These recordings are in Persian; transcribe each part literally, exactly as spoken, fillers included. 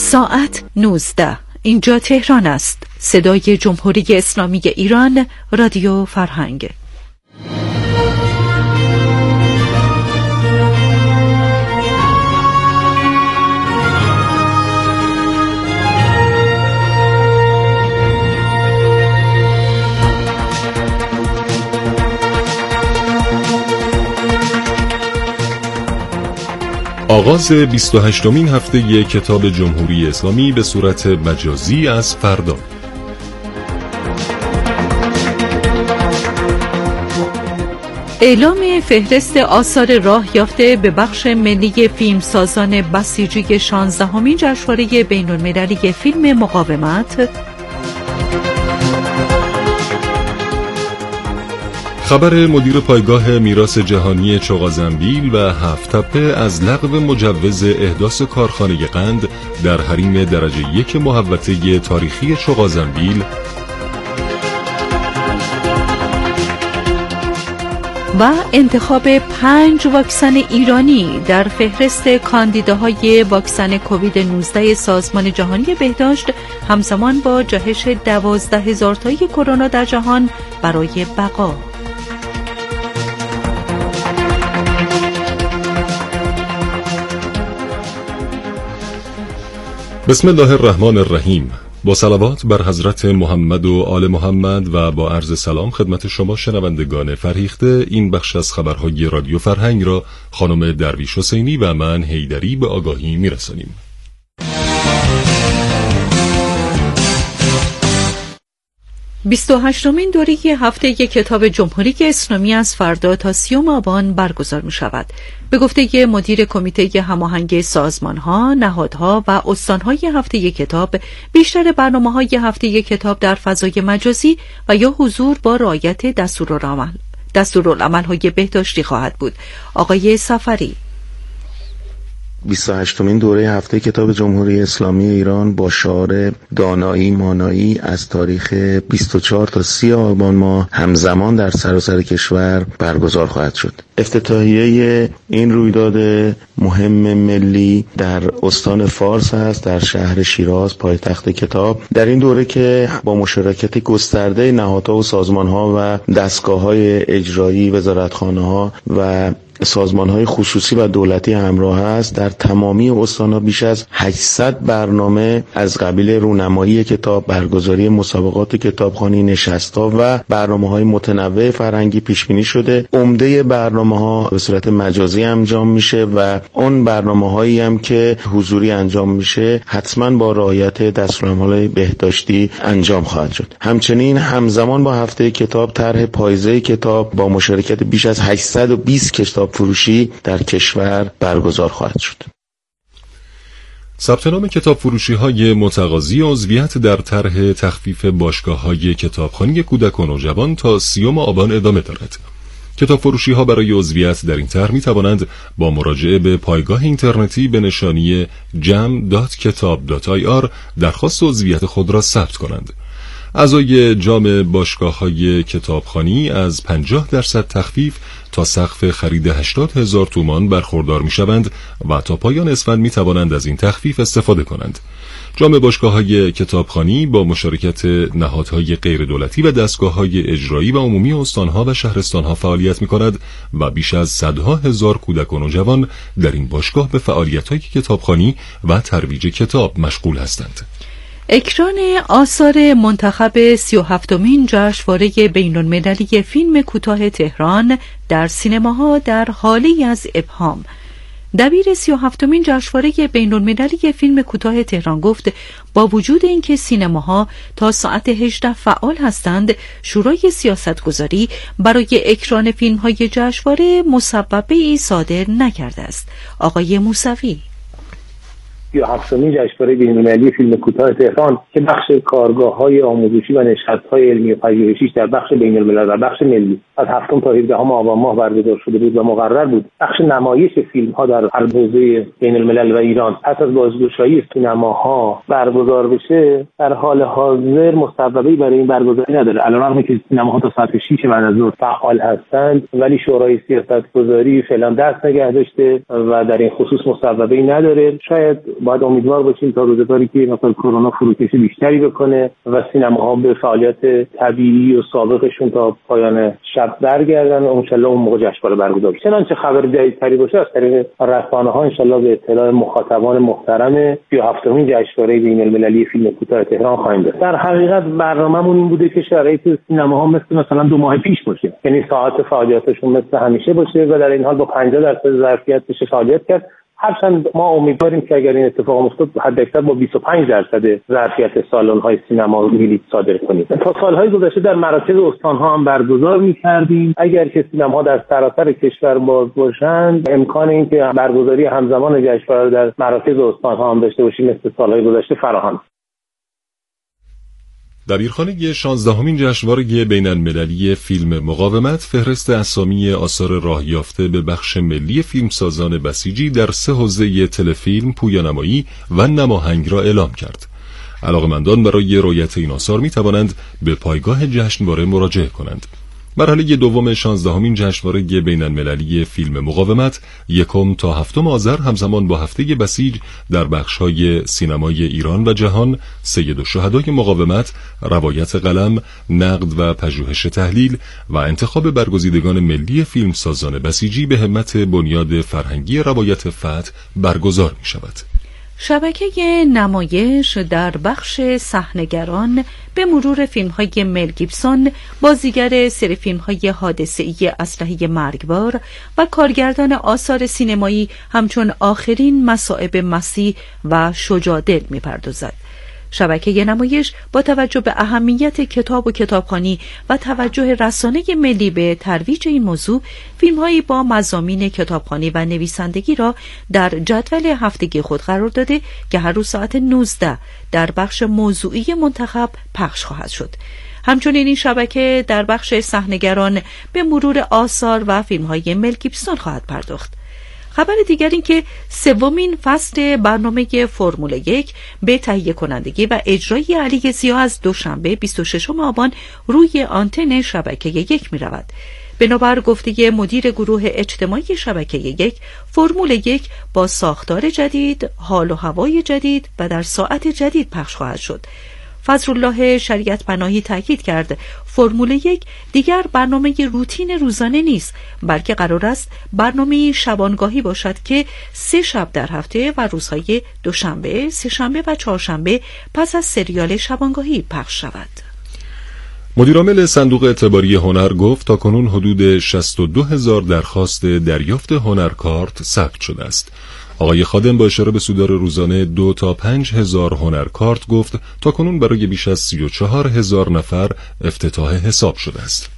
ساعت نوزده. اینجا تهران است. صدای جمهوری اسلامی ایران، رادیو فرهنگ. آغاز بیست و هشتمین هفته کتاب جمهوری اسلامی به صورت مجازی از فردا. اعلام فهرست آثار راه یافته به بخش ملی فیلمسازان بسیجی شانزدهمین جشنواره بین‌المللی فیلم مقاومت. خبر مدیر پایگاه میراث جهانی چغازنبیل و هفت تپه از لغو مجوز احداث کارخانه قند در حریم درجه یک محوطه تاریخی چغازنبیل و انتخاب پنج واکسن ایرانی در فهرست کاندیداهای واکسن کووید نوزده سازمان جهانی بهداشت همزمان با جهش دوازده هزار تایی کرونا در جهان برای بقا. بسم الله الرحمن الرحیم. با صلوات بر حضرت محمد و آل محمد و با عرض سلام خدمت شما شنوندگان فرهیخته، این بخش از خبرهای رادیو فرهنگ را خانم درویش حسینی و من حیدری به آگاهی میرسانیم. بیست و هشتمین دوره هفته کتاب جمهوری اسلامی از فردا تا سیوم آبان برگزار می شود. به گفته مدیر کمیته هماهنگ سازمان‌ها، نهادها و استان‌های هفته کتاب، بیشتر برنامه‌های هفته کتاب در فضای مجازی و یا حضور با رعایت دستورالعمل دستورالعمل‌های بهداشتی خواهد بود. آقای سفری: بیست و هشتمین دوره هفته کتاب جمهوری اسلامی ایران با شعار دانایی مانایی از تاریخ بیست و چهار تا سی آبان ماه همزمان در سراسر کشور برگزار خواهد شد. افتتاحیه این رویداد مهم ملی در استان فارس است، در شهر شیراز، پایتخت کتاب. در این دوره که با مشارکت گسترده نهادها و سازمانها و دستگاه‌های اجرایی، وزارتخانه‌ها و سازمان‌های خصوصی و دولتی همراه است، در تمامی استان‌ها بیش از هشتصد برنامه از قبیل رونمایی کتاب، برگزاری مسابقات کتابخوانی، نشست‌ها و برنامه‌های متنوع فرهنگی پیش بینی شده. عمده برنامه‌ها به صورت مجازی انجام میشه و اون برنامه‌هایی هم که حضوری انجام میشه حتما با رعایت دستورالعمل بهداشتی انجام خواهد شد. همچنین همزمان با هفته کتاب طرح پاییزه کتاب با مشارکت بیش از هشتصد و بیست کتاب فروشی در کشور برگزار خواهد شد. ثبت نام کتاب فروشی های متقاضی عضویت در طرح تخفیف باشگاه های کتابخوانی کودک و نوجوان تا سیوم آبان ادامه دارد. کتاب فروشی ها برای عضویت در این طرح می توانند با مراجعه به پایگاه اینترنتی به نشانی جم دات کتاب دات آی آر درخواست عضویت خود را ثبت کنند. اعضای جام باشگاه‌های کتابخوانی از پنجاه درصد تخفیف تا سقف خرید هشتاد هزار تومان برخوردار می‌شوند و تا پایان اسفند می‌توانند از این تخفیف استفاده کنند. جام باشگاه‌های کتابخوانی با مشارکت نهادهای غیردولتی و دستگاه‌های اجرایی و عمومی استان‌ها و شهرستان‌ها فعالیت می‌کند و بیش از صدها هزار کودک و نوجوان در این باشگاه به فعالیت‌های کتابخوانی و ترویج کتاب مشغول هستند. اکران آثار منتخب سی و هفتمین جشنواره بین‌المللی فیلم کوتاه تهران در سینماها در حالی از ابهام. دبیر سی و هفتمین جشنواره بین‌المللی فیلم کوتاه تهران گفت با وجود اینکه سینماها تا ساعت هجده فعال هستند، شورای سیاستگذاری برای اکران فیلم‌های جشنواره مسببه‌ای صادر نکرده است. آقای موسوی: سی و هفتمین جشنواره بین‌المللی فیلم کوتاه تهران که بخش کارگاه‌های آموزشی و نشست‌های علمی و پژوهشی در بخش بین‌الملل و بخش ملی از هفتم تا هفدهم آبان ماه برگزار شده بود و مقرر بود بخش نمایش فیلم‌ها در هر حوزه بین‌الملل و ایران پس از بازگشایی سینماها برگزار بشه، در حال حاضر مسببه‌ای برای این برگزاری نداره. علیرغم که سینماها تا ساعت شش بعد از ظهر فعال هستند، ولی شورای سیاستگذاری فعلا دست نگه داشته و در این خصوص مسببه‌ای نداره. شاید باید امیدوار باشیم تا روزگاری که مثلا کرونا فروکش بیشتری بکنه و سینماها به فعالیت طبیعی و سابقشون تا پایان شب برگردن و انشالله اون موقع جشنواره برگزار بشه. چنانچه خبر جدیدتری باشه از طریق رسانه‌ها انشالله به اطلاع مخاطبان محترم سی و هفتمین جشنواره بین‌المللی فیلم کوتاه تهران خواهیم داشت. در حقیقت برنامه‌مون این بوده که شرایط سینماها مثل مثلا دو ماه پیش باشه، یعنی ساعت فعالیتشون مثل همیشه باشه و در این حال با پنجاه درصد ظرفیت بشه فعالیت کرد. هرچند ما امیدواریم که اگر این اتفاق افتاد حداکثر با بیست و پنج درصد ظرفیت سالن‌های سینما بلیط صادر کنیم. تا سال‌های گذشته در مراکز استان‌ها هم برگزار می‌کردیم. اگر که سینماها در سراسر کشور باز باشند امکان این که برگزاری همزمان جشنواره در مراکز استان‌ها هم داشته باشیم مثل سال‌های گذشته فراهم. دبیرخانه شانزدهمین جشنواره بین‌المللی فیلم مقاومت فهرست اسامی آثار راه یافته به بخش ملی فیلمسازان بسیجی در سه حوزه تلفیلم، پویانمایی و نماهنگ را اعلام کرد. علاقه‌مندان برای رؤیت این آثار می توانند به پایگاه جشنواره مراجعه کنند. مرحله دوم شانزدهمین جشنواره بین‌المللی فیلم مقاومت یکم تا هفتم آذر همزمان با هفته بسیج در بخش‌های سینمای ایران و جهان، سید الشهدای مقاومت، روایت قلم، نقد و پژوهش تحلیل و انتخاب برگزیدگان ملی فیلمسازان بسیجی به همت بنیاد فرهنگی روایت فتح برگزار می‌شود. شبکه نمایش در بخش صحنه‌گران به مرور فیلم‌های مل گیبسون، بازیگر سری فیلم‌های حادثه‌ای اسلحه مرگبار و کارگردان آثار سینمایی همچون آخرین مصائب مسیح و شجاع‌دل می‌پردازد. شبکه نمایش با توجه به اهمیت کتاب و کتابخوانی و توجه رسانه ملی به ترویج این موضوع، فیلم‌هایی با مضامین کتابخوانی و نویسندگی را در جدول هفتگی خود قرار داده که هر روز ساعت نوزده در بخش موضوعی منتخب پخش خواهد شد. همچنین این شبکه در بخش صحنه‌گران به مرور آثار و فیلم‌های مل گیبسون خواهد پرداخت. خبر دیگر این که سومین فصل برنامه فرمول یک به تهیه کنندگی و اجرای علی ضیا از دوشنبه بیست و ششم آبان روی آنتن شبکه یک می رود. بنابر گفته مدیر گروه اجتماعی شبکه یک، فرمول یک با ساختار جدید، حال و هوای جدید و در ساعت جدید پخش خواهد شد. فضلالله شریعت پناهی تاکید کرد فرمول یک دیگر برنامه روتین روزانه نیست، بلکه قرار است برنامه شبانگاهی باشد که سه شب در هفته و روزهای دوشنبه، سه‌شنبه و چهارشنبه پس از سریال شبانگاهی پخش شود. مدیرعامل صندوق اعتباری هنر گفت تاکنون حدود شصت و دو هزار درخواست دریافت هنرکارت ثبت شده است. آقای خادم با اشاره به صدور روزانه دو تا پنج هزار هنرکارت گفت تاکنون برای بیش از سی و چهار هزار نفر افتتاح حساب شده است.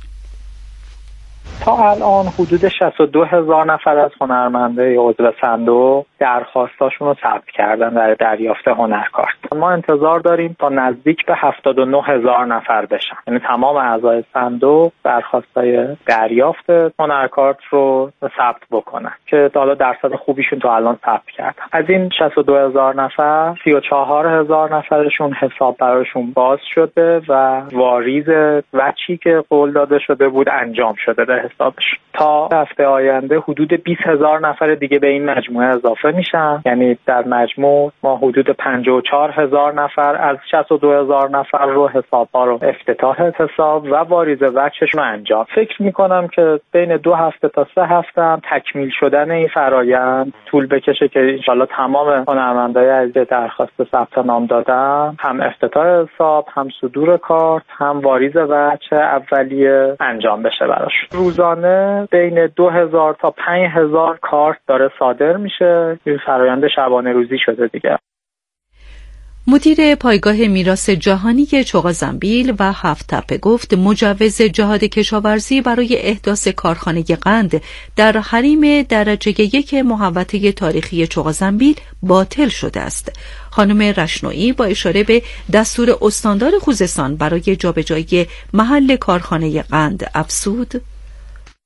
تا الان حدود شصت و دو هزار نفر از هنرمندای عضو صندوق درخواستاشون رو ثبت کردن در دریافت هنرکارت. ما انتظار داریم تا نزدیک به هفتاد و نه هزار نفر بشن، یعنی تمام اعضای صندوق درخواستای دریافت هنرکارت رو ثبت بکنن که حالا درصد خوبیشون تا الان ثبت کردن. از این شصت و دو هزار نفر سی و چهار هزار نفرشون حساب براشون باز شده و واریز وچی که قول داده شده بود انجام شده در حسابش. تا هفته آینده حدود بیست هزار نفر دیگه به این مجموعه اضافه میشن، یعنی در مجموع ما حدود پنجاه و چهار هزار نفر از شصت و دو هزار نفر رو حساب‌ها رو افتتاح حساب و واریز وچش رو انجام. فکر میکنم که بین دو هفته تا سه هفته هم تکمیل شدن این فرایند طول بکشه که انشالله تمام هنرمندای از درخواست ثبت نام دادن هم افتتاح حساب، هم صدور کارت، هم واریز وچ اولیه انجام بشه براش. روزانه بین دو هزار تا پنج هزار کارت داره صادر میشه. این فرایند شبانه روزی شده دیگه. مدیر پایگاه میراث جهانی چغازنبیل و هفت تپه گفت مجوز جهاد کشاورزی برای احداث کارخانه قند در حریم درجه یک محوطه تاریخی چغازنبیل باطل شده است. خانم رشنویی با اشاره به دستور استاندار خوزستان برای جابجایی محل کارخانه قند افزود: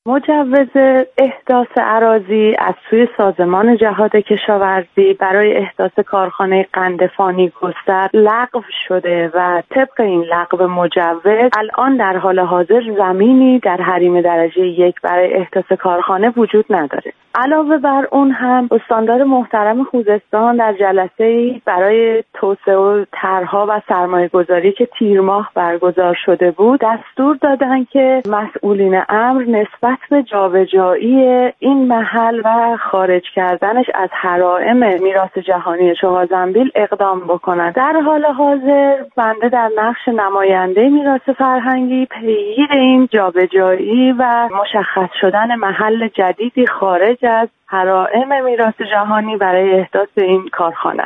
مجوز احداث اراضی از سوی سازمان جهاد کشاورزی برای احداث کارخانه قندفانی گستر لغو شده و طبق این لغو مجوز الان در حال حاضر زمینی در حریم درجه یک برای احداث کارخانه وجود نداره. علاوه بر اون هم استاندار محترم خوزستان در جلسه‌ای برای توسعه و طرح‌ها و سرمایه‌گذاری که تیر ماه برگزار شده بود دستور دادن که مسئولین امر نسبت به جابجایی این محل و خارج کردنش از حرائم میراث جهانی چوگان زنبیل اقدام بکنن. در حال حاضر بنده در نقش نماینده میراث فرهنگی پیگیر این جابجایی و مشخص شدن محل جدیدی خارج از حرائم میراث جهانی برای احداث این کارخانه.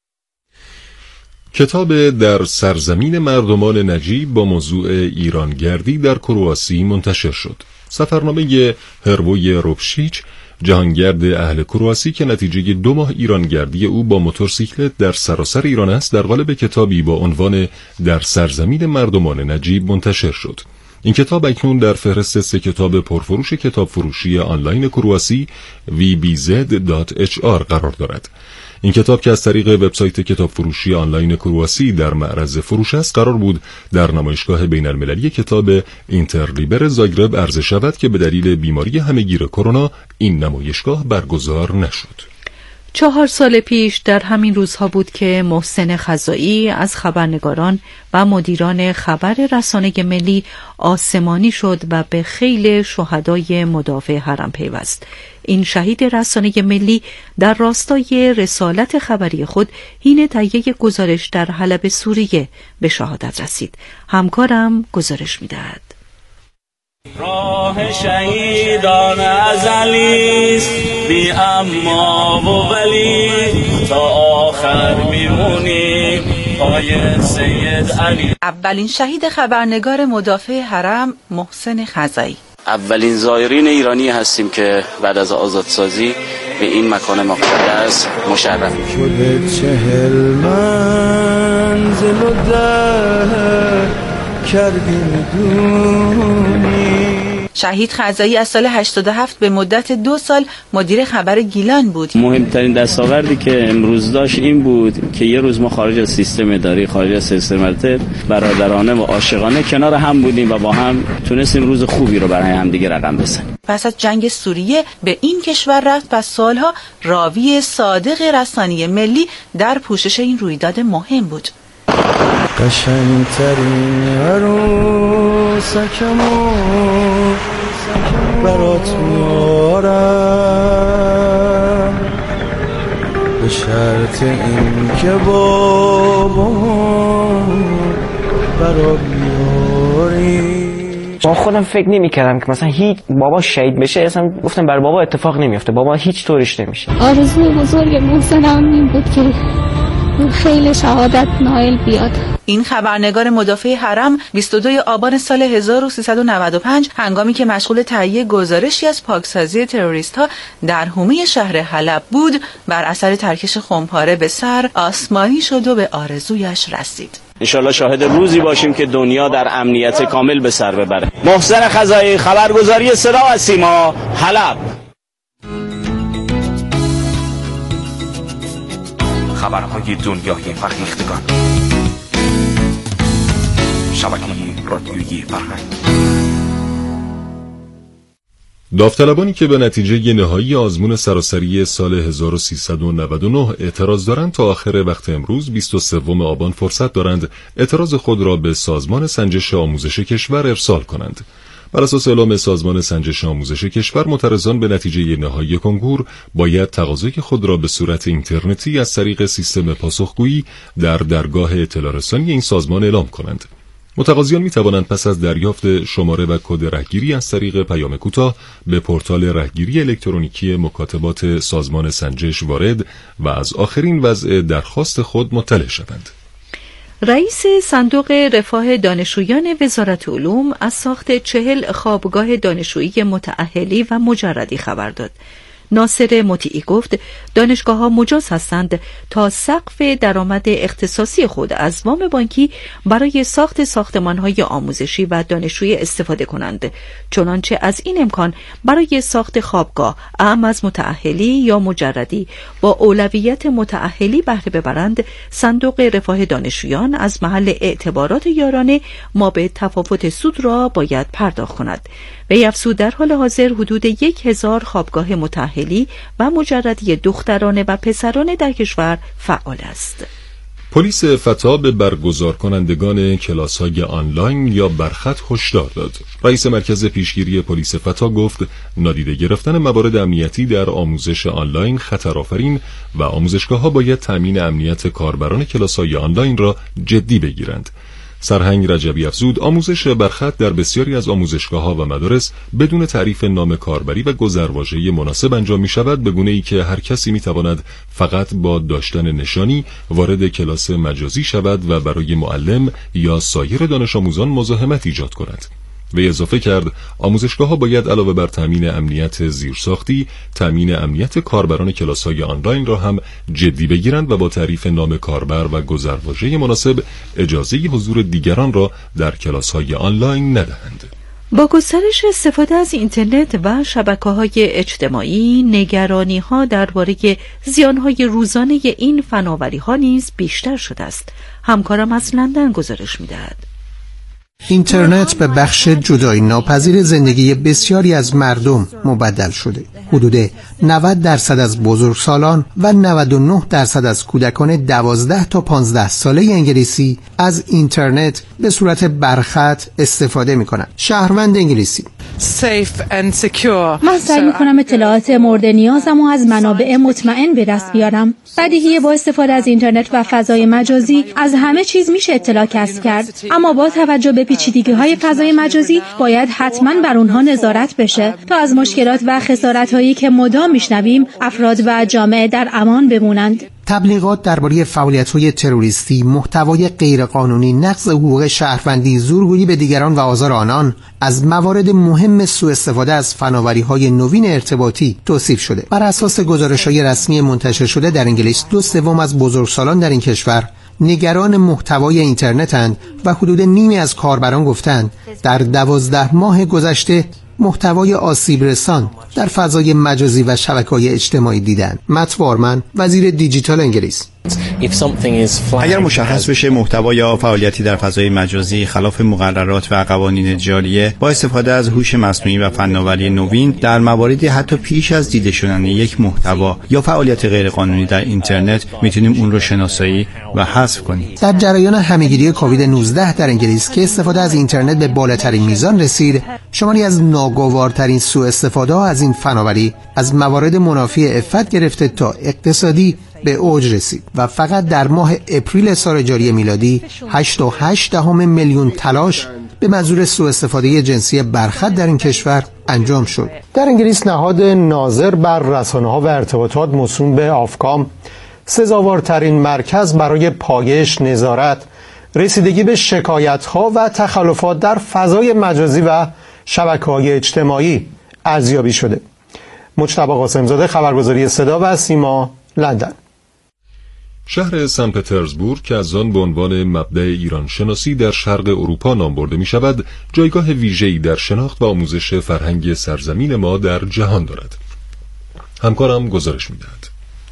کتاب در سرزمین مردمان نجیب با موضوع ایرانگردی در کرواسی منتشر شد. سفرنامه هروی روبشیچ، جهانگرد اهل کرواسی که نتیجه دو ماه ایرانگردی او با موتورسیکلت در سراسر ایران است، در قالب کتابی با عنوان در سرزمین مردمان نجیب منتشر شد. این کتاب اکنون در فهرست سه کتاب پرفروش کتاب فروشی آنلاین کرواسی وی بی زد دات اچ آر قرار دارد. این کتاب که از طریق وبسایت کتاب فروشی آنلاین کرواسی در معرض فروش است، قرار بود در نمایشگاه بین المللی کتاب اینترلیبر زاگرب عرضه شود که به دلیل بیماری همهگیر کرونا این نمایشگاه برگزار نشد. چهار سال پیش در همین روزها بود که محسن خزائی از خبرنگاران و مدیران خبر رسانه ملی آسمانی شد و به خیل شهدای مدافع حرم پیوست. این شهید رسانه ملی در راستای رسالت خبری خود حین تهیه گزارش در حلب سوریه به شهادت رسید. همکارم گزارش می‌دهد. راه شهیدان ازلیست بی اما و ولی تا آخر میمونیم پای سید علی. اولین شهید خبرنگار مدافع حرم محسن خزائی. اولین زائرین ایرانی هستیم که بعد از آزادسازی به این مکان مقدس مشرف میشیم. چهل منزل و ده کردیم دونی. شهید خزائی از سال هشتاد و هفت به مدت دو سال مدیر خبر گیلان بود. مهمترین دستاوردی که امروز داشت این بود که یه روز ما خارج از سیستم اداری، خارج از سیستم مرتب، برادرانه و عاشقانه کنار هم بودیم و با هم تونستیم روز خوبی رو برای هم دیگه رقم بزنیم. پس از جنگ سوریه به این کشور رفت و سالها راوی صادق رسانه ملی در پوشش این رویداد مهم بود. قشنگترین عروسکمو برات میارم به شرط این که بابامو برات میاری. با خودم فکر نمی کردم که مثلا هیچ بابا شهید بشه، اصلا گفتم بر بابا اتفاق نمیفته، بابا هیچ طورش نمیشه. آرزوی بزرگ محسنم این بود که خیلی شهادت نایل بیاد. این خبرنگار مدافع حرم بیست و دوم آبان سال هزار و سیصد و نود و پنج هنگامی که مشغول تهیه گزارشی از پاکسازی تروریست‌ها در حومه شهر حلب بود، بر اثر ترکش خمپاره به سر آسمانی شد و به آرزویش رسید. انشالله شاهد روزی باشیم که دنیا در امنیت کامل به سر ببره. محسن خزائی، خبرگزاری صدا و سیما، حلب. خبرهای دنیای فرهیختگان، شبکه رادیویی فرهنگ. داوطلبانی که به نتیجه نهایی آزمون سراسری سال هزار و سیصد و نود و نه اعتراض دارند تا آخر وقت امروز بیست و سوم آبان فرصت دارند اعتراض خود را به سازمان سنجش آموزش کشور ارسال کنند. بر اساس اعلام سازمان سنجش آموزش کشور، معترضان به نتیجه نهایی کنکور باید تقاضای خود را به صورت اینترنتی از طریق سیستم پاسخگویی در درگاه اطلاع رسانی این سازمان اعلام کنند. متقاضیان می توانند پس از دریافت شماره و کد رهگیری از طریق پیام کوتاه به پورتال رهگیری الکترونیکی مکاتبات سازمان سنجش وارد و از آخرین وضع درخواست خود مطلع شوند. رئیس صندوق رفاه دانشجویان وزارت علوم از ساخت چهل خوابگاه دانشجویی متأهلی و مجردی خبر داد. ناصر مطیعی گفت دانشگاه‌ها مجاز هستند تا سقف درآمد اختصاصی خود از وام بانکی برای ساخت ساختمان‌های آموزشی و دانشجویی استفاده کنند، چنانچه از این امکان برای ساخت خوابگاه اعم از متأهلی یا مجردی با اولویت متأهلی بهره ببرند، صندوق رفاه دانشجویان از محل اعتبارات یارانه ما به تفاوت سود را باید پرداخت کند. وی افزود در حال حاضر حدود یک هزار خوابگاه متأهلی و مجردی دخترانه و پسرانه در کشور فعال است. پلیس فتا به برگزار کنندگان کلاس‌های آنلاین یا برخط هشدار داد. رئیس مرکز پیشگیری پلیس فتا گفت نادیده گرفتن موارد امنیتی در آموزش آنلاین خطرآفرین و آموزشگاه‌ها باید تأمین امنیت کاربران کلاس‌های آنلاین را جدی بگیرند. سرهنگ رجبی افزود آموزش برخط در بسیاری از آموزشگاه‌ها و مدارس بدون تعریف نام کاربری و گذرواژه مناسب انجام می‌شود، به گونه‌ای که هر کسی می‌تواند فقط با داشتن نشانی وارد کلاس مجازی شود و برای معلم یا سایر دانش آموزان مزاحمت ایجاد کند. وی اضافه کرد آموزشگاه‌ها باید علاوه بر تامین امنیت زیرساختی، تامین امنیت کاربران کلاس‌های آنلاین را هم جدی بگیرند و با تعریف نام کاربر و گذرواژه مناسب اجازه حضور دیگران را در کلاس‌های آنلاین ندهند. با گسترش استفاده از اینترنت و شبکه‌های اجتماعی، نگرانی‌ها درباره زیان‌های روزانه این فناوری‌ها نیز بیشتر شده است. همکارم از لندن گزارش می‌دهد. اینترنت به بخش جدایی ناپذیر زندگی بسیاری از مردم مبدل شده. حدود نود درصد از بزرگسالان و نود و نه درصد از کودکان دوازده تا پانزده ساله انگلیسی از اینترنت به صورت برخط استفاده می‌کنند. شهروند انگلیسی: من سعی می‌کنم اطلاعات مورد نیازم و از منابع مطمئن به دست بیارم. بدیهیه با استفاده از اینترنت و فضای مجازی از همه چیز میشه اطلاع کسب کرد، اما با توجه به پیچیدگی‌های فضای مجازی باید حتماً بر اونها نظارت بشه تا از مشکلات و خسارت‌هایی که مدام میشنویم افراد و جامعه در امان بمونند. تبلیغات درباره فعالیت‌های تروریستی، محتوای غیرقانونی، نقض حقوق شهروندی، زورگویی به دیگران و آزار آنان از موارد مهم سوء استفاده از فناوری‌های نوین ارتباطی توصیف شده. بر اساس گزارش‌های رسمی منتشر شده در انگلیس، دو سوم از بزرگسالان در این کشور نگران محتوای اینترنتند و حدود نیمی از کاربران گفتند در دوازده ماه گذشته محتوای آسیب رسان در فضای مجازی و شبکه‌های اجتماعی دیدن. مت وارمن، وزیر دیجیتال انگلیس: اگر مشخص بشه محتوا یا فعالیتی در فضای مجازی خلاف مقررات و قوانین جاریه، با استفاده از هوش مصنوعی و فناوری نوین در مواردی حتی پیش از دیده شدن یک محتوا یا فعالیت غیرقانونی در اینترنت میتونیم اون رو شناسایی و حذف کنیم. در جریان همهگیری کووید نوزده در انگلیس که استفاده از اینترنت به بالاترین میزان رسید، شماری از ناگوارترین سوء استفاده ها از این فناوری از موارد منافی عفت گرفته تا اقتصادی به اوج رسید و فقط در ماه اپریل سال جاری میلادی هشت و هشت دهم میلیون تلاش به منظور سوء استفاده جنسی برخط در این کشور انجام شد. در انگلیس نهاد ناظر بر رسانه‌ها و ارتباطات موسوم به آفکام، سزاوارترین مرکز برای پایش، نظارت، رسیدگی به شکایت‌ها و تخلفات در فضای مجازی و شبکه‌های اجتماعی ارزیابی شده. مجتبی قاسمزاده، خبرگزاری صدا و سیما، لندن. شهر سن پترزبورگ که از آن به عنوان مبدأ ایران شناسی در شرق اروپا نام برده می شود، جایگاه ویژه‌ای در شناخت و آموزش فرهنگ سرزمین ما در جهان دارد. همکارم گزارش می دهد.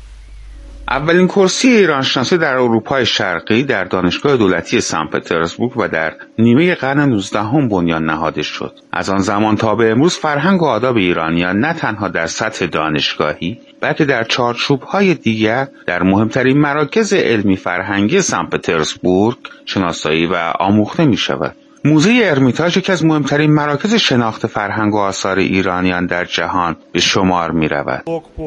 اولین کرسی ایرانشناسی در اروپای شرقی در دانشگاه دولتی سن پترزبورگ و در نیمه قرن نوزدهم بنیان نهاده شد. از آن زمان تا به امروز فرهنگ و آداب ایرانیان نه تنها در سطح دانشگاهی بلکه در چارچوب‌های دیگر در مهمترین مراکز علمی فرهنگی سن پترزبورگ شناسایی و آموخته می‌شود. موزه ارمیتاژ یکی از مهمترین مراکز شناخت فرهنگ و آثار ایرانیان در جهان به شمار می رود.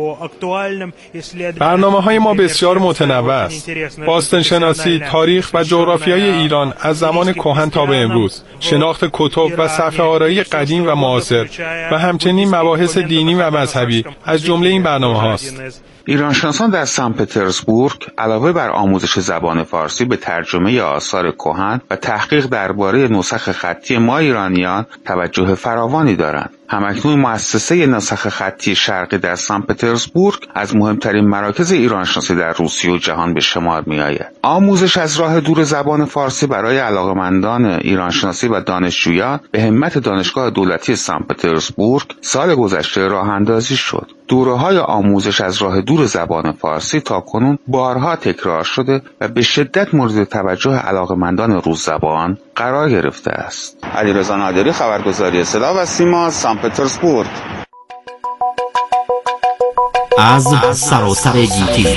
برنامه های ما بسیار متنوع است. باستانشناسی، تاریخ و جغرافیای ایران از زمان کهن تا به امروز، شناخت کتب و صفحه آرایی قدیم و معاصر و همچنین مباحث دینی و مذهبی از جمله این برنامه هاست. ایرانشناسان در سن پترزبورگ علاوه بر آموزش زبان فارسی به ترجمه آثار کهن و تحقیق درباره نسخ خطی ما ایرانیان توجه فراوانی دارند. همکنون مؤسسه نسخ خطی شرقی در سن پترزبورگ از مهمترین مراکز ایرانشناسی در روسیه و جهان به شمار می‌آید. آموزش از راه دور زبان فارسی برای علاقه‌مندان ایرانشناسی و دانشجویان به همت دانشگاه دولتی سن پترزبورگ سال گذشته راه اندازی شد. دوره‌های آموزش از راه دور زبان فارسی تاکنون بارها تکرار شده و به شدت مورد توجه علاقه‌مندان روس زبان قرار گرفته است. علیرضا نادری، خبرگزاری صدا و سیما، سن پترزبورگ. از سراسر گیتی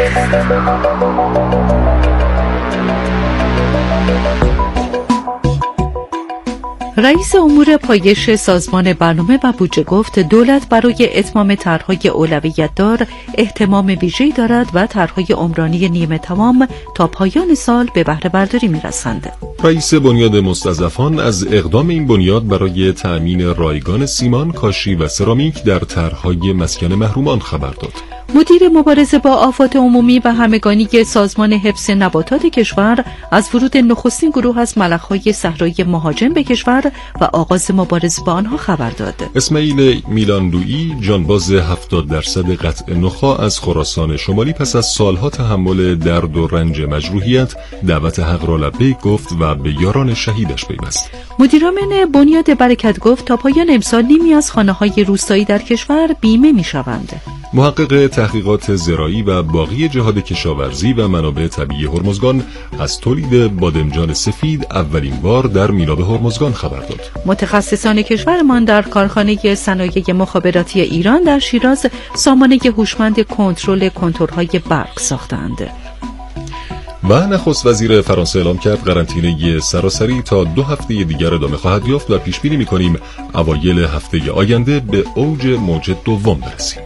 رئیس امور پایش سازمان برنامه و بودجه گفت دولت برای اتمام طرح‌های اولویت دار اهتمام ویژه‌ای دارد و طرح‌های عمرانی نیمه تمام تا پایان سال به بهره برداری می‌رسند. رئیس بنیاد مستضعفان از اقدام این بنیاد برای تأمین رایگان سیمان، کاشی و سرامیک در طرح‌های مسکن محرومان خبر داد. مدیر مبارزه با آفات عمومی و همگانی سازمان حفظ نباتات کشور از ورود نخستین گروه از ملخ‌های صحرایی مهاجم به کشور و آغاز مبارزه با آنها خبر داد. اسماعیل میلاندویی، جانباز هفتاد درصد قطع نخاع از خراسان شمالی، پس از سالها تحمل درد و رنج مجروحیت دعوت حق را لبیک گفت و به یاران شهیدش پیوست. مدیرعامل بنیاد برکت گفت تا پایان امسال نیمی از خانه‌های روستایی در کشور بیمه می‌شوند. محقق تحقیقات زراعی و باغی جهاد کشاورزی و منابع طبیعی هرمزگان از تولید بادمجان سفید اولین بار در میلاب هرمزگان خبر داد. متخصصان کشورمان در کارخانه صنایع مخابراتی ایران در شیراز سامانه هوشمند کنترل کنتورهای برق ساختند. و نخست وزیر فرانسه اعلام کرد قرنطینه سراسری تا دو هفته دیگر ادامه خواهد یافت و پیش بینی می‌کنیم اوایل هفته آینده به اوج موج دوم برسیم.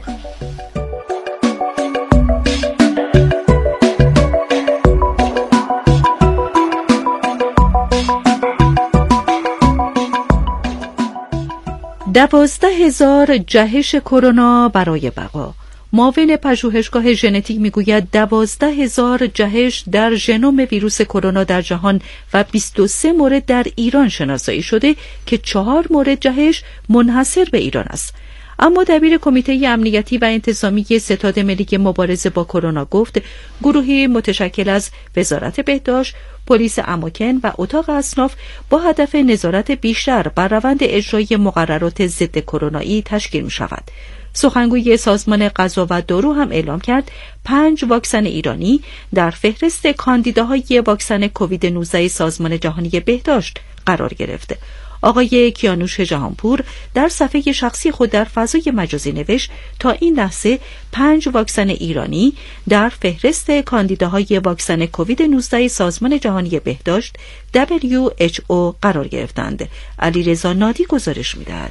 دوازده هزار جهش کرونا برای بقا. معاون پژوهشگاه ژنتیک میگوید دوازده هزار جهش در ژنوم ویروس کرونا در جهان و بیست و سه مورد در ایران شناسایی شده که چهار مورد جهش منحصر به ایران است. اما دبیر کمیته امنیتی و انتظامی ستاد ملی مبارزه با کرونا گفت گروهی متشکل از وزارت بهداشت، پلیس اماکن و اتاق اصناف با هدف نظارت بیشتر بر روند اجرای مقررات ضد کرونایی تشکیل می شود. سخنگوی سازمان غذا و دارو هم اعلام کرد پنج واکسن ایرانی در فهرست کاندیداهای واکسن کووید نوزده سازمان جهانی بهداشت قرار گرفته. آقای کیانوش جهانپور در صفحه شخصی خود در فضای مجازی نوشت تا این لحظه پنج واکسن ایرانی در فهرست کاندیداهای واکسن کووید نوزده سازمان جهانی بهداشت دبلیو اچ او قرار گرفتند. علیرضا نادی گزارش می‌دهد.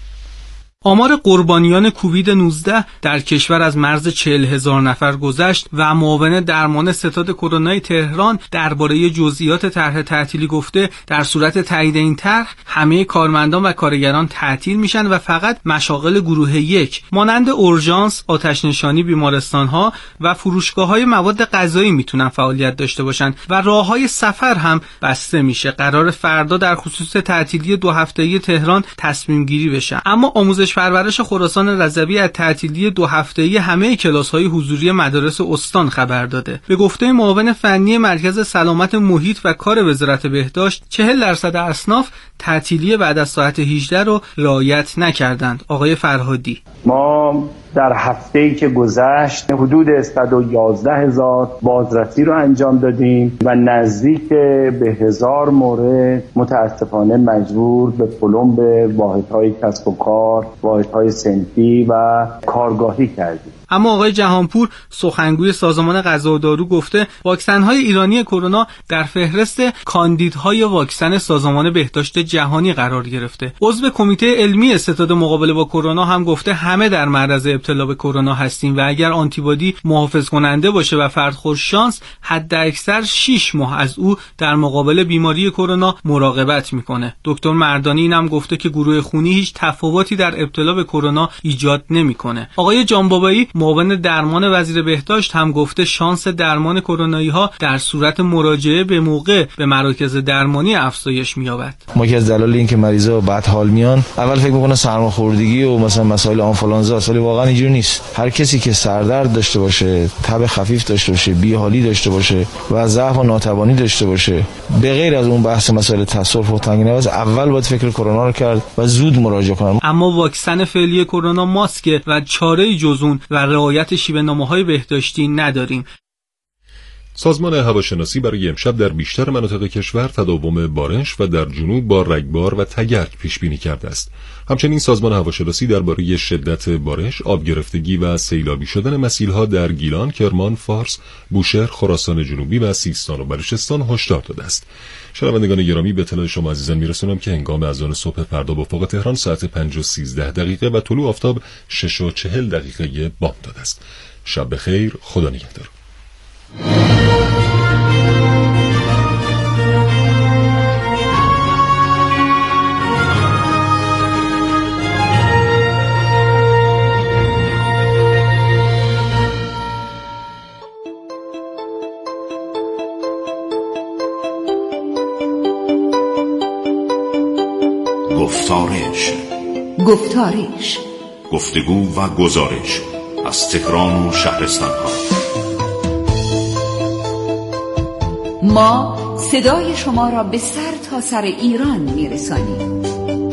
آمار قربانیان کووید نوزده در کشور از مرز چهل هزار نفر گذشت و معاون درمان ستاد کرونای تهران درباره جزئیات طرح تعطیلی گفته در صورت تایید این طرح همه کارمندان و کارگران تعطیل میشن و فقط مشاغل گروه یک مانند اورژانس، آتش‌نشانی بیمارستان‌ها و فروشگاه‌های مواد غذایی میتونن فعالیت داشته باشن و راه‌های سفر هم بسته میشه. قرار فردا در خصوص تعطیلی دو هفته‌ای تهران تصمیم گیری بشه. اما آموزش پرورش خراسان رضوی از تعطیلی دو هفته‌ای همه کلاس‌های حضوری مدارس استان خبر داده. به گفته معاون فنی مرکز سلامت محیط و کار وزارت بهداشت، چهل درصد اصناف تعطیلی بعد از ساعت هجده رو رعایت نکردند. آقای فرهادی: ما در هفته‌ای که گذشت حدود صد و یازده هزار بازرسی رو انجام دادیم و نزدیک به هزار مورد متاسفانه مجبور به پلم به واحدهای کسب و کار، واحدهای صنفی و کارگاهی کردیم. اما آقای جهانپور سخنگوی سازمان غذا و دارو گفته واکسن‌های ایرانی کرونا در فهرست کاندیدهای واکسن سازمان بهداشت جهانی قرار گرفته. عضو کمیته علمی ستاد مقابله با کرونا هم گفته همه در معرض ابتلا به کرونا هستیم و اگر آنتیبادی محافظ کننده باشه و فرد خوش شانس، حد اکثر شش ماه از او در مقابل بیماری کرونا مراقبت میکنه. دکتر مردانی اینم گفته که گروه خونی هیچ تفاوتی در ابتلا به کرونا ایجاد نمیکنه. آقای جانبابایی معاون درمان وزیر بهداشت هم گفته شانس درمان کرونایی ها در صورت مراجعه به موقع به مراکز درمانی افزایش می‌یابد. ما که از دلایل اینکه مریضا بعد حال میان اول فکر می‌کنه سرماخوردگی و مثلا مسائل آنفولانزا، ولی واقعا اینجوری نیست. هر کسی که سردرد داشته باشه، تب خفیف داشته باشه، بی‌حالی داشته باشه و ضعف و ناتوانی داشته باشه، به غیر از اون بحث مسائل تصرف و تنگی نفس، اول باید فکر کرونا رو کرد و زود مراجعه کنن. اما واکسن فعلی کرونا ماسک و چاره‌ای جز اون و رعایت شیوه‌نامه‌های بهداشتی نداریم. سازمان هواشناسی برای امشب در بیشتر مناطق کشور تداوم بارش و در جنوب با رگبار و تگرگ پیش بینی کرده است. همچنین سازمان هواشناسی درباره شدت بارش، آب گرفتگی و سیلابی شدن مسیل‌ها در گیلان، کرمان، فارس، بوشهر، خراسان جنوبی و سیستان و بلوچستان هشدار داده است. شنوندگان گرامی، به اطلاع شما عزیزان میرسونم که هنگام اذان صبح فردا به افق تهران ساعت پنج و سیزده دقیقه و طلوع آفتاب شش و چهل دقیقه بامداد است. شب بخیر، خدا نگهدار. گفتارش گفتارش گفتگو و گزارش از تهران و شهرستان‌ها. ما صدای شما را به سر تا سر ایران میرسانیم.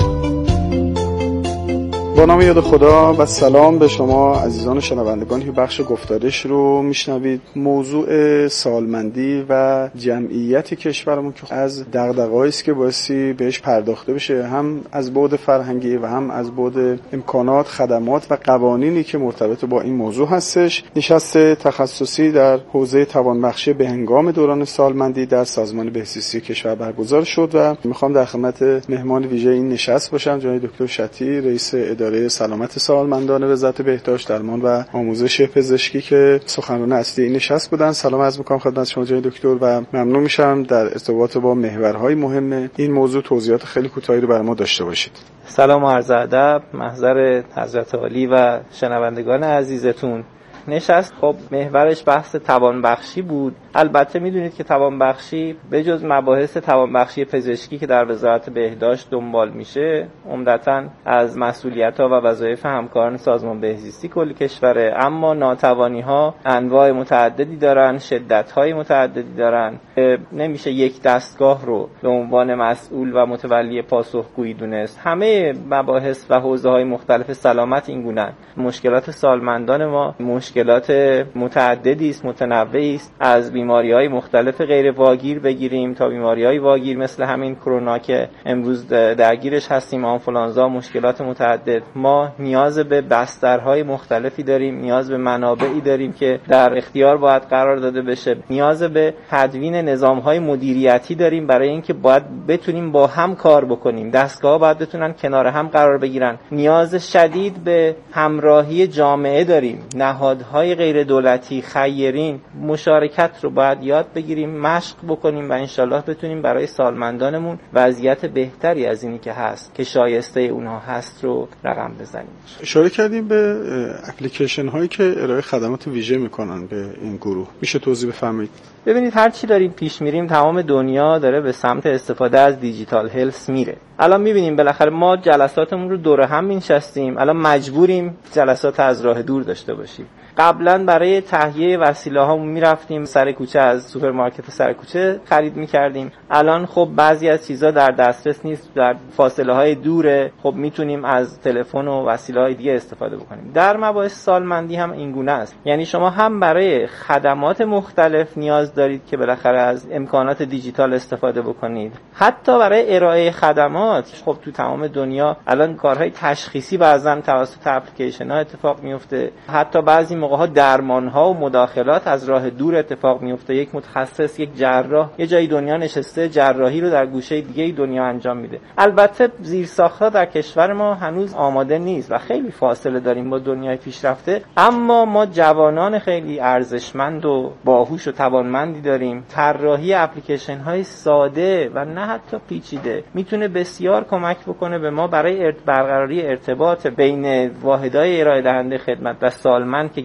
با نام یاد خدا و سلام به شما عزیزان شنوندگان که بخش گفتارش رو میشنوید. موضوع سالمندی و جمعیت کشورمون که از دغدغه‌ای است که بایستی بهش پرداخته بشه، هم از بعد فرهنگی و هم از بعد امکانات، خدمات و قوانینی که مرتبط با این موضوع هستش. نشست تخصصی در حوزه توانبخشی به هنگام دوران سالمندی در سازمان بهزیستی کشور برگزار شد و میخوام در خدمت مهمان ویژه این نشست باشم، جناب دکتر شتی، رئیس اداره سلامت سالمندان وزارت بهداشت، درمان و آموزش پزشکی که سخنران اصلی این نشست بودن. سلام عرض می‌کنم خدمت شما جناب دکتر و ممنون میشم در ارتباط با محورهای مهم این موضوع توضیحات خیلی کوتاهی رو برای ما داشته باشید. سلام و عرض ادب محضر حضرت عالی و شنوندگان عزیزتون. نشست خب محورش بحث توانبخشی بود. البته میدونید که توانبخشی به جز مباحث توانبخشی پزشکی که در وزارت بهداشت دنبال میشه، عمدتاً از مسئولیت‌ها و وظایف همکاران سازمان بهزیستی کل کشوره، اما ناتوانی‌ها انواع متعددی دارن، شدت‌های متعددی دارن. نمیشه یک دستگاه رو به عنوان مسئول و متولی پاسخگویی دونست. همه مباحث و حوزه‌های مختلف سلامت این گونه. مشکلات سالمندان ما مشکلات متعددی است، متنوعی است، از بیماری‌های مختلف غیر واگیر بگیریم تا بیماری‌های واگیر مثل همین کرونا که امروز درگیرش هستیم، آنفولانزا، مشکلات متعدد. ما نیاز به بسترهای مختلفی داریم، نیاز به منابعی داریم که در اختیار باید قرار داده بشه، نیاز به تدوین نظام‌های مدیریتی داریم برای اینکه باید بتونیم با هم کار بکنیم، دستگاه‌ها باید بتونن کنار هم قرار بگیرن. نیاز شدید به همراهی جامعه داریم، نهادهای غیر دولتی، خیرین، مشارکت رو باید یاد بگیریم، مشق بکنیم و انشالله بتونیم برای سالمندانمون وضعیت بهتری از اینی که هست که شایسته اونها هست رو رقم بزنیم. اشاره کردیم به اپلیکیشن هایی که ارائه خدمات ویژه میکنن به این گروه، میشه توضیح بفرمایید؟ ببینید هر چی داریم پیش میریم تمام دنیا داره به سمت استفاده از دیجیتال هلث میره. الان میبینیم بالاخره ما جلساتمون رو دور هم مینشستیم، الان مجبوریم جلسات از راه دور داشته باشیم. قبلا برای تهیه وسیله هامون میرفتیم سر کوچه، از سوپرمارکت سر کوچه خرید میکردیم. الان خب بعضی از چیزا در دسترس نیست، در فاصله های دوره، خب میتونیم از تلفن و وسیله های دیگه استفاده بکنیم. در مباحث سالمندی هم این گونه است، یعنی شما هم برای خدمات مختلف نیاز دارید که بالاخره از امکانات دیجیتال استفاده بکنید، حتی برای ارائه خدمات. خب تو تمام دنیا الان کارهای تشخیصی بعضن توسط اپلیکیشن ها اتفاق میفته، حتی بعضی موقع ها درمان ها و مداخلات از راه دور اتفاق میفته. یک متخصص، یک جراح یه جای دنیا نشسته جراحی رو در گوشه دیگه دنیا انجام میده. البته زیرساخت‌ها در کشور ما هنوز آماده نیست و خیلی فاصله داریم با دنیای پیشرفته، اما ما جوانان خیلی ارزشمند و باهوش و توانمندی داریم. طراحی اپلیکیشن های ساده و نه حتی پیچیده میتونه بسیار کمک بکنه به ما برای برقراری ارتباط بین واحدهای ارائه دهنده خدمت و سالمند که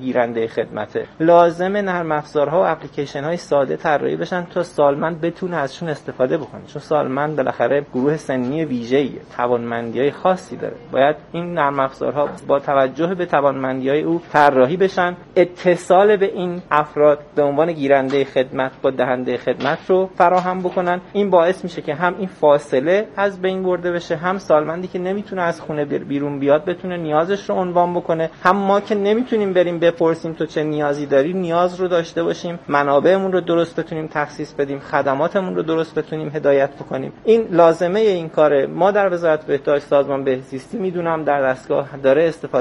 گیرنده خدمته. لازمه نرم افزارها و اپلیکیشن های ساده طراحی بشن تا سالمند بتونه ازشون استفاده بکنه، چون سالمند بالاخره گروه سنی ویژه‌ایه، توانمندی‌های خاصی داره. باید این نرم افزارها با توجه به توانمندی‌های او طراحی بشن، اتصال به این افراد به عنوان گیرنده خدمت با دهنده خدمت رو فراهم بکنن. این باعث میشه که هم این فاصله از بین برده بشه، هم سالمندی که نمیتونه از خونه بیرون بیاد بتونه نیازش رو عنوان بکنه، هم ما که نمیتونیم بریم بپرسیم تو چه نیازی داری نیاز رو داشته باشیم، منابعمون رو درست بتونیم تخصیص بدیم، خدماتمون رو درست بتونیم هدایت بکنیم. این لازمه این کاره. ما در وزارت بهداشت سازمان بهزیستی میدونم در دستگاه داره استفاده